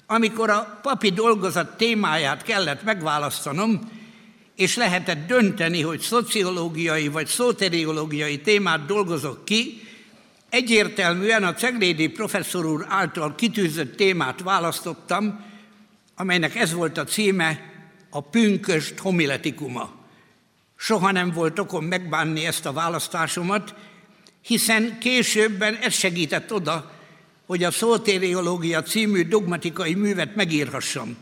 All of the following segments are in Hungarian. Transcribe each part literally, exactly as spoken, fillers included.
Amikor a papi dolgozat témáját kellett megválasztanom, és lehetett dönteni, hogy szociológiai vagy szóteriológiai témát dolgozok ki, egyértelműen a Ceglédi professzor úr által kitűzött témát választottam, amelynek ez volt a címe, a pünkösd homiletikuma. Soha nem volt okom megbánni ezt a választásomat, hiszen későbben ez segített oda, hogy a szóteriológia című dogmatikai művet megírhassam.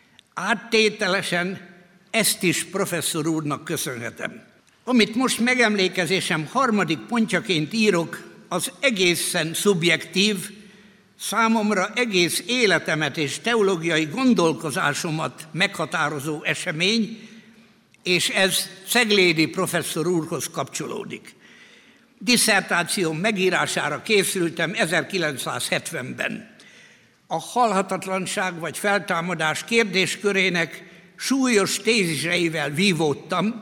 Áttételesen ezt is professzor úrnak köszönhetem. Amit most megemlékezésem harmadik pontjaként írok, az egészen szubjektív, számomra egész életemet és teológiai gondolkozásomat meghatározó esemény, és ez Ceglédi professzor úrhoz kapcsolódik. Disszertációm megírására készültem ezerkilencszázhetvenben. A halhatatlanság vagy feltámadás kérdéskörének súlyos téziseivel vívódtam,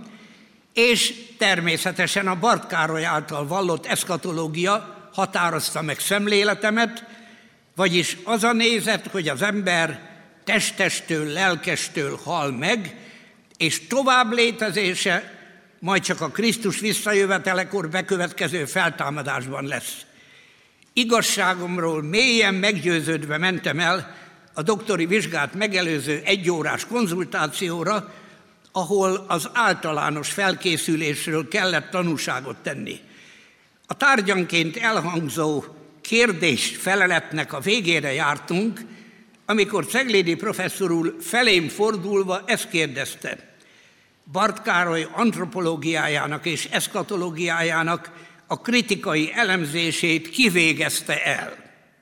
és természetesen a Barth Károly által vallott eszkatológia határozta meg szemléletemet, vagyis az a nézet, hogy az ember testestől, lelkestől hal meg, és tovább létezése majd csak a Krisztus visszajövetelekor bekövetkező feltámadásban lesz. Igazságomról mélyen meggyőződve mentem el a doktori vizsgát megelőző egyórás konzultációra, ahol az általános felkészülésről kellett tanúságot tenni. A tárgyanként elhangzó kérdés-feleletnek a végére jártunk, amikor Ceglédi professzor úr felém fordulva ezt kérdezte. Barth Károly antropológiájának és eszkatológiájának a kritikai elemzését kivégezte el.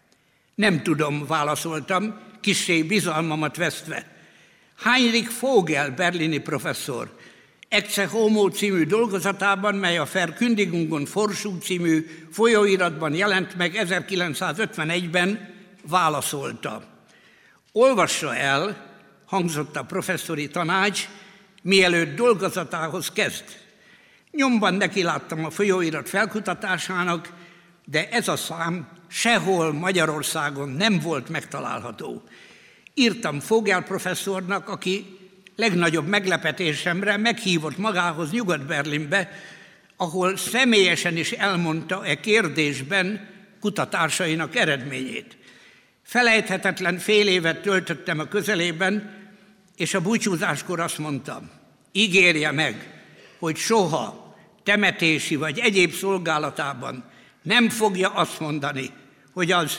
Nem tudom, válaszoltam, kissé bizalmamat vesztve. Heinrich Vogel berlini professzor Ecce Homo című dolgozatában, mely a Verkündigung und Forschung című folyóiratban jelent meg ezerkilencszázötvenegyben, válaszolta. Olvassa el, hangzott a professzori tanács, mielőtt dolgozatához kezd. Nyomban nekiláttam a folyóirat felkutatásának, de ez a szám sehol Magyarországon nem volt megtalálható. Írtam Vogel professzornak, aki legnagyobb meglepetésemre meghívott magához Nyugat-Berlinbe, ahol személyesen is elmondta e kérdésben kutatásainak eredményét. Felejthetetlen fél évet töltöttem a közelében, és a búcsúzáskor azt mondtam, ígérje meg, hogy soha temetési vagy egyéb szolgálatában nem fogja azt mondani, hogy az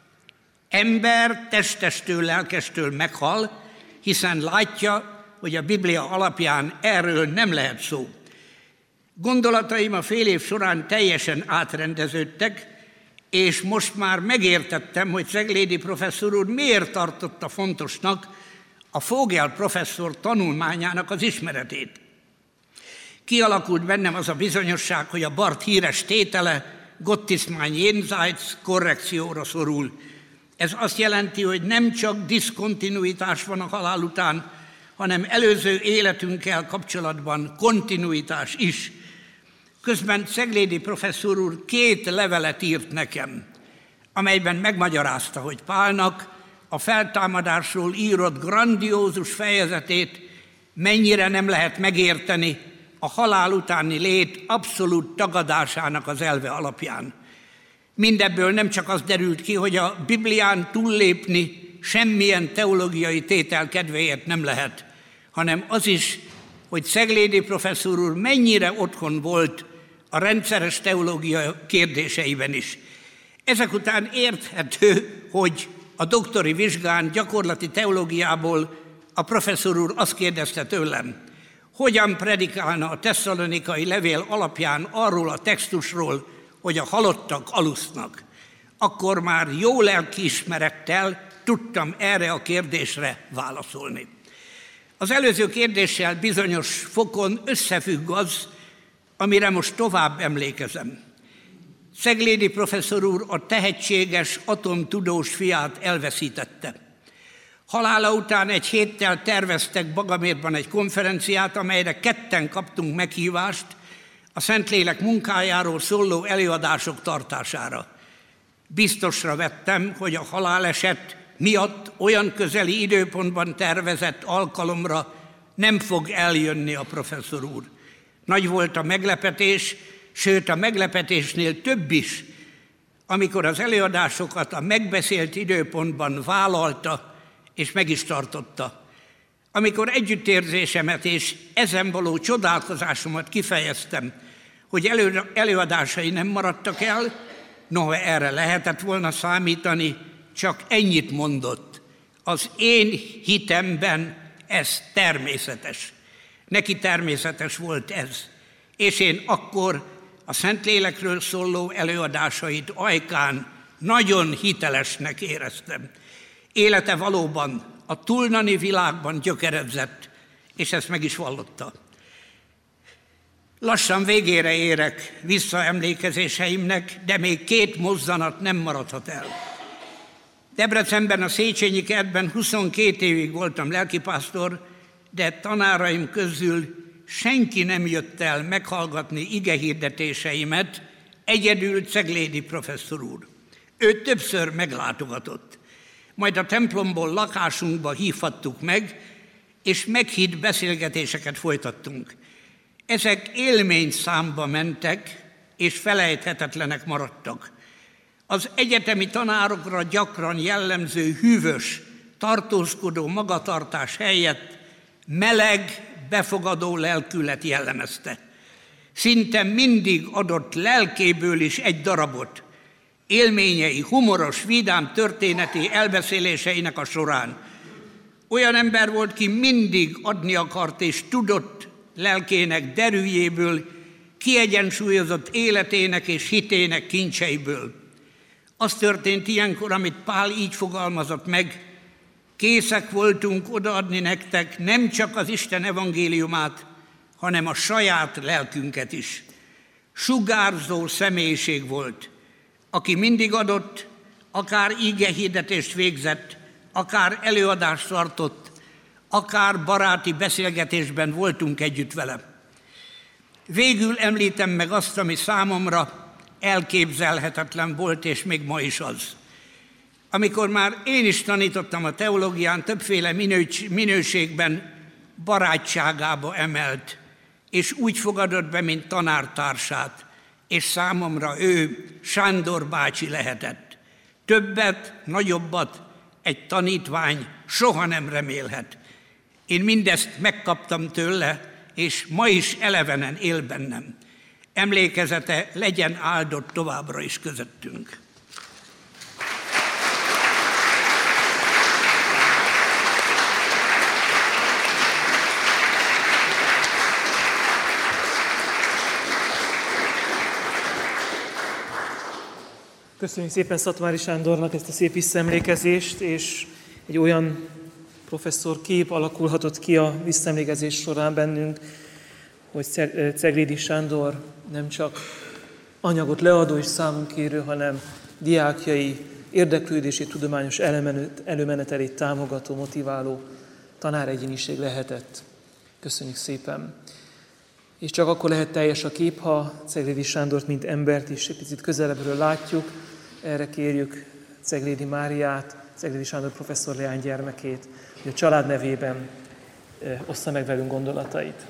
ember testestől, lelkestől meghal, hiszen látja, hogy a Biblia alapján erről nem lehet szó. Gondolataim a fél év során teljesen átrendeződtek, és most már megértettem, hogy Ceglédi professzor úr miért tartotta fontosnak a Vogel professzor tanulmányának az ismeretét. Kialakult bennem az a bizonyosság, hogy a Barth híres tétele, Gott ist mein Jenseits, korrekcióra szorul. Ez azt jelenti, hogy nem csak diszkontinuitás van a halál után, hanem előző életünkkel kapcsolatban kontinuitás is. Közben Ceglédi professzor úr két levelet írt nekem, amelyben megmagyarázta, hogy Pálnak a feltámadásról írott grandiózus fejezetét mennyire nem lehet megérteni a halál utáni lét abszolút tagadásának az elve alapján. Mindebből nem csak az derült ki, hogy a Biblián túllépni semmilyen teológiai tétel kedvéért nem lehet, hanem az is, hogy Ceglédi professzor úr mennyire otthon volt a rendszeres teológia kérdéseiben is. Ezek után érthető, hogy a doktori vizsgán gyakorlati teológiából a professzor úr azt kérdezte tőlem, hogyan predikálna a tesszalonikai levél alapján arról a textusról, hogy a halottak alusznak. Akkor már jó lelkiismerettel tudtam erre a kérdésre válaszolni. Az előző kérdéssel bizonyos fokon összefügg az, amire most tovább emlékezem. Ceglédi professzor úr a tehetséges atomtudós fiát elveszítette. Halála után egy héttel terveztek Bagamérban egy konferenciát, amelyre ketten kaptunk meghívást a Szentlélek munkájáról szóló előadások tartására. Biztosra vettem, hogy a haláleset miatt olyan közeli időpontban tervezett alkalomra nem fog eljönni a professzor úr. Nagy volt a meglepetés, sőt a meglepetésnél több is, amikor az előadásokat a megbeszélt időpontban vállalta és meg is tartotta. Amikor együttérzésemet és ezen való csodálkozásomat kifejeztem, hogy elő, előadásai nem maradtak el, noha erre lehetett volna számítani, csak ennyit mondott. Az én hitemben ez természetes. Neki természetes volt ez. És én akkor a Szentlélekről szóló előadásait ajkán nagyon hitelesnek éreztem. Élete valóban a tulnani világban gyökeredzett, és ezt meg is vallotta. Lassan végére érek visszaemlékezéseimnek, de még két mozzanat nem maradhat el. Debrecenben, a Széchenyi kertben huszonkét évig voltam lelkipásztor, de tanáraim közül senki nem jött el meghallgatni igehirdetéseimet, egyedül Ceglédi professzor úr. Ő többször meglátogatott. Majd a templomból lakásunkba hívhattuk meg, és meghitt beszélgetéseket folytattunk. Ezek élményszámba mentek, és felejthetetlenek maradtak. Az egyetemi tanárokra gyakran jellemző hűvös, tartózkodó magatartás helyett meleg, befogadó lelkület jellemezte. Szinte mindig adott lelkéből is egy darabot, élményei, humoros, vidám történeti elbeszéléseinek a során. Olyan ember volt, ki mindig adni akart és tudott lelkének derűjéből, kiegyensúlyozott életének és hitének kincseiből. Az történt ilyenkor, amit Pál így fogalmazott meg: készek voltunk odaadni nektek nem csak az Isten evangéliumát, hanem a saját lelkünket is. Sugárzó személyiség volt, aki mindig adott, akár igehirdetést végzett, akár előadást tartott, akár baráti beszélgetésben voltunk együtt vele. Végül említem meg azt, ami számomra elképzelhetetlen volt, és még ma is az. Amikor már én is tanítottam a teológián, többféle minőségben barátságába emelt, és úgy fogadott be, mint tanártársát, és számomra ő Sándor bácsi lehetett. Többet, nagyobbat egy tanítvány soha nem remélhet. Én mindezt megkaptam tőle, és ma is elevenen él bennem. Emlékezete legyen áldott továbbra is közöttünk. Köszönjük szépen Szatmári Sándornak ezt a szép visszaemlékezést, és egy olyan professzor kép alakulhatott ki a visszaemlékezés során bennünk, hogy Ceglédi Sándor nem csak anyagot leadó és számunkérő, hanem diákjai érdeklődési, tudományos előmenetelét támogató, motiváló tanáregyéniség lehetett. Köszönjük szépen! És csak akkor lehet teljes a kép, ha Ceglédi Sándort, mint embert is egy picit közelebbről látjuk. Erre kérjük Ceglédi Máriát, Ceglédi Sándor professzor leánygyermekét, hogy a család nevében ossza meg velünk gondolatait.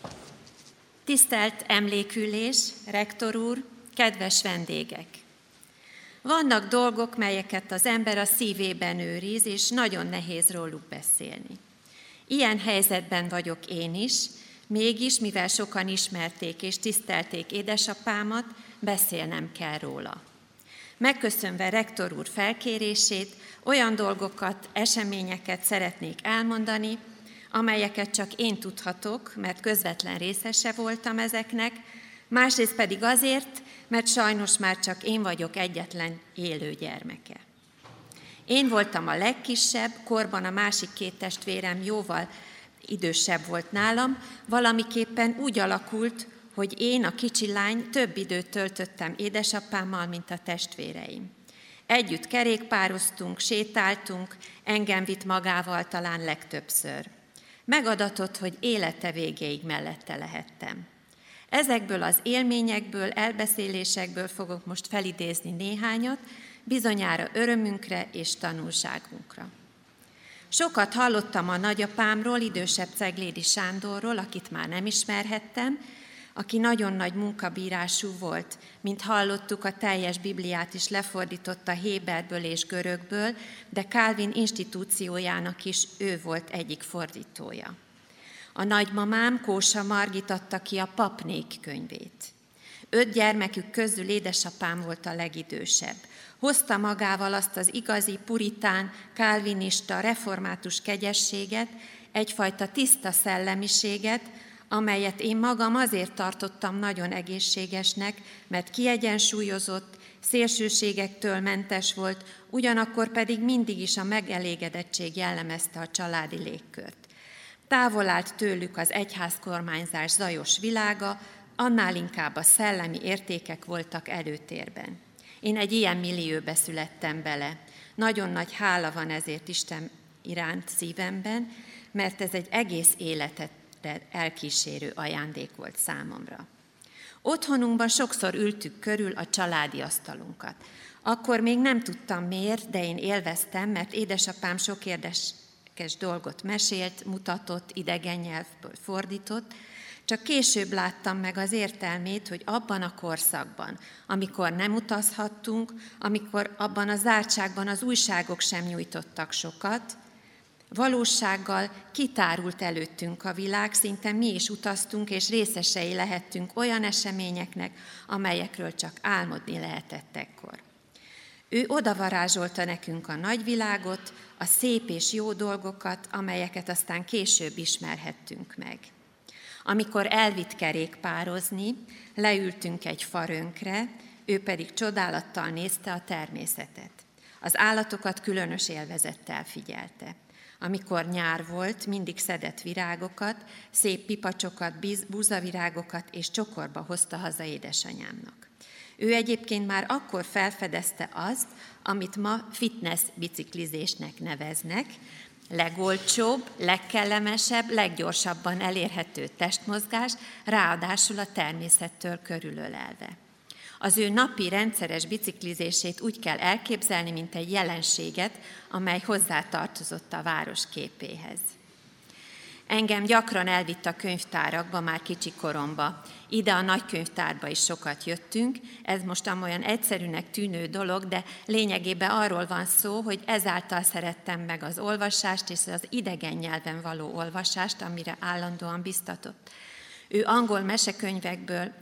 Tisztelt emlékülés, rektor úr, kedves vendégek! Vannak dolgok, melyeket az ember a szívében őriz, és nagyon nehéz róluk beszélni. Ilyen helyzetben vagyok én is, mégis, mivel sokan ismerték és tisztelték édesapámat, beszélnem kell róla. Megköszönve rektor úr felkérését, olyan dolgokat, eseményeket szeretnék elmondani, amelyeket csak én tudhatok, mert közvetlen részese voltam ezeknek, másrészt pedig azért, mert sajnos már csak én vagyok egyetlen élő gyermeke. Én voltam a legkisebb, korban a másik két testvérem jóval idősebb volt nálam, valamiképpen úgy alakult, hogy én, a kicsi lány, több időt töltöttem édesapámmal, mint a testvéreim. Együtt kerékpároztunk, sétáltunk, engem vitt magával talán legtöbbször. Megadatott, hogy élete végéig mellette lehettem. Ezekből az élményekből, elbeszélésekből fogok most felidézni néhányat, bizonyára örömünkre és tanulságunkra. Sokat hallottam a nagyapámról, idősebb Ceglédi Sándorról, akit már nem ismerhettem, aki nagyon nagy munkabírású volt. Mint hallottuk, a teljes Bibliát is lefordította héberből és görögből, de Calvin institúciójának is ő volt egyik fordítója. A nagymamám, Kósa Margit adta ki a Papnék könyvét. Öt gyermekük közül édesapám volt a legidősebb. Hozta magával azt az igazi puritán, kálvinista, református kegyességet, egyfajta tiszta szellemiséget, amelyet én magam azért tartottam nagyon egészségesnek, mert kiegyensúlyozott, szélsőségektől mentes volt, ugyanakkor pedig mindig is a megelégedettség jellemezte a családi légkört. Távol állt tőlük az egyházkormányzás zajos világa, annál inkább a szellemi értékek voltak előtérben. Én egy ilyen millióbe születtem bele. Nagyon nagy hála van ezért Isten iránt szívemben, mert ez egy egész életet elkísérő ajándék volt számomra. Otthonunkban sokszor ültük körül a családi asztalunkat. Akkor még nem tudtam miért, de én élveztem, mert édesapám sok érdekes dolgot mesélt, mutatott, idegen nyelvből fordított, csak később láttam meg az értelmét, hogy abban a korszakban, amikor nem utazhattunk, amikor abban a zártságban az újságok sem nyújtottak sokat, valósággal kitárult előttünk a világ, szinte mi is utaztunk, és részesei lehettünk olyan eseményeknek, amelyekről csak álmodni lehetett ekkor. Ő odavarázsolta nekünk a nagyvilágot, a szép és jó dolgokat, amelyeket aztán később ismerhettünk meg. Amikor elvitt kerékpározni, leültünk egy farönkre, ő pedig csodálattal nézte a természetet. Az állatokat különös élvezettel figyelte. Amikor nyár volt, mindig szedett virágokat, szép pipacsokat, búzavirágokat és csokorba hozta haza édesanyámnak. Ő egyébként már akkor felfedezte azt, amit ma fitness biciklizésnek neveznek, legolcsóbb, legkellemesebb, leggyorsabban elérhető testmozgás, ráadásul a természettől körülölelve. Az ő napi rendszeres biciklizését úgy kell elképzelni, mint egy jelenséget, amely hozzátartozott a város képéhez. Engem gyakran elvitt a könyvtárakba, már kicsi koromba. Ide a nagykönyvtárba is sokat jöttünk, ez most amolyan egyszerűnek tűnő dolog, de lényegében arról van szó, hogy ezáltal szerettem meg az olvasást és az idegen nyelven való olvasást, amire állandóan biztatott. Ő angol mesekönyvekből,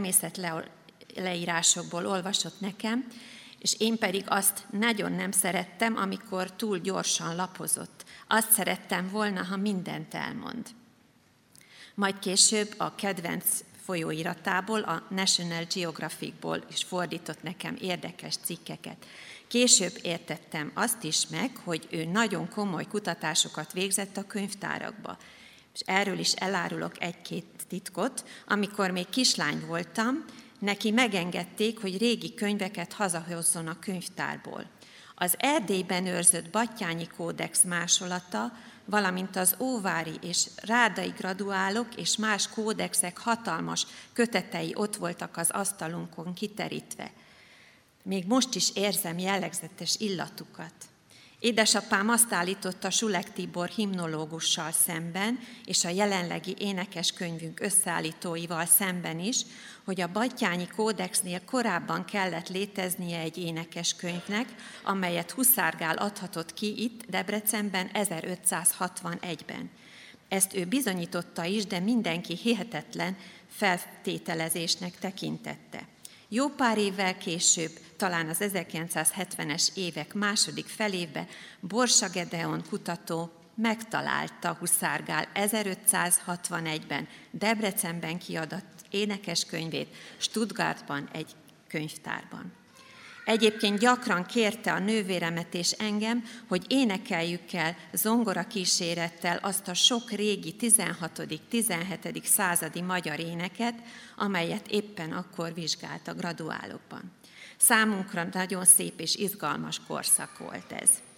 természetleírásokból olvasott nekem, és én pedig azt nagyon nem szerettem, amikor túl gyorsan lapozott. Azt szerettem volna, ha mindent elmond. Majd később a kedvenc folyóiratából, a National Geographicból is fordított nekem érdekes cikkeket. Később értettem azt is meg, hogy ő nagyon komoly kutatásokat végzett a könyvtárakba. És erről is elárulok egy-két titkot. Amikor még kislány voltam, neki megengedték, hogy régi könyveket hazahozzon a könyvtárból. Az Erdélyben őrzött Battyányi kódex másolata, valamint az óvári és rádai graduálok és más kódexek hatalmas kötetei ott voltak az asztalunkon kiterítve. Még most is érzem jellegzetes illatukat. Édesapám azt állította Sulek Tibor himnológussal szemben, és a jelenlegi énekeskönyvünk összeállítóival szemben is, hogy a Battyányi kódexnél korábban kellett léteznie egy énekeskönyvnek, amelyet Huszárgál adhatott ki itt Debrecenben ezerötszázhatvanegyben. Ezt ő bizonyította is, de mindenki hihetetlen feltételezésnek tekintette. Jó pár évvel később, talán az ezerkilencszázhetvenes évek második felébe Borsa Gedeon kutató megtalálta Huszárgál ezerötszázhatvanegyben Debrecenben kiadott énekeskönyvét Stuttgartban egy könyvtárban. Egyébként gyakran kérte a nővéremet és engem, hogy énekeljük el zongora kísérettel azt a sok régi tizenhatodik-tizenhetedik századi magyar éneket, amelyet éppen akkor vizsgált a graduálokban. Számunkra nagyon szép és izgalmas korszak volt ez.